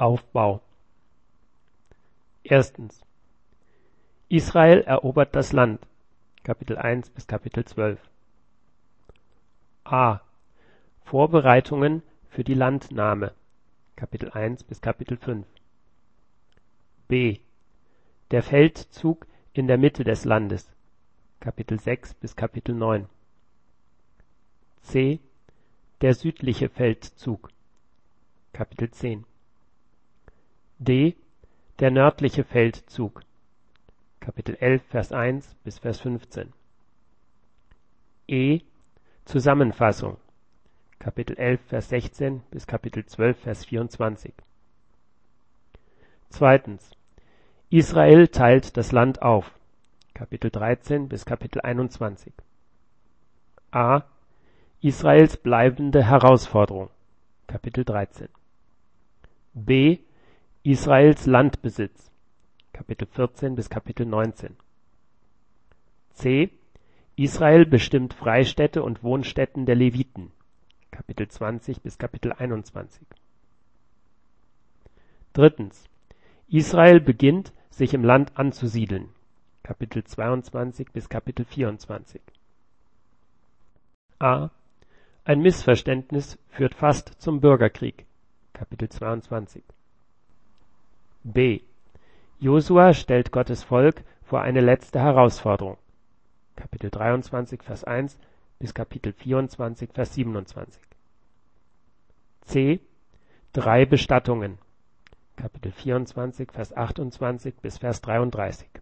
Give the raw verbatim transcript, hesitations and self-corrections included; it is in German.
Aufbau. Erstens. Israel erobert das Land. Kapitel eins bis Kapitel zwölf. A. Vorbereitungen für die Landnahme. Kapitel eins bis Kapitel fünf. B. Der Feldzug in der Mitte des Landes. Kapitel sechs bis Kapitel neun. C. Der südliche Feldzug. Kapitel zehn. D. Der nördliche Feldzug. Kapitel elf, Vers eins bis Vers fünfzehn. E. Zusammenfassung. Kapitel elf, Vers sechzehn bis Kapitel zwölf, Vers vierundzwanzig. Zweitens. Israel teilt das Land auf. Kapitel dreizehn bis Kapitel einundzwanzig. A. Israels bleibende Herausforderung. Kapitel dreizehn. B. Israels Landbesitz. Kapitel vierzehn bis Kapitel neunzehn. C. Israel bestimmt Freistädte und Wohnstätten der Leviten. Kapitel zwanzig bis Kapitel einundzwanzig. Drittens. Israel beginnt, sich im Land anzusiedeln. Kapitel zweiundzwanzig bis Kapitel vierundzwanzig. A. Ein Missverständnis führt fast zum Bürgerkrieg. Kapitel zweiundzwanzig. B. Josua stellt Gottes Volk vor eine letzte Herausforderung. Kapitel dreiundzwanzig, Vers eins bis Kapitel vierundzwanzig, Vers siebenundzwanzig. C. Drei Bestattungen. Kapitel vierundzwanzig, Vers achtundzwanzig bis Vers dreiunddreißig.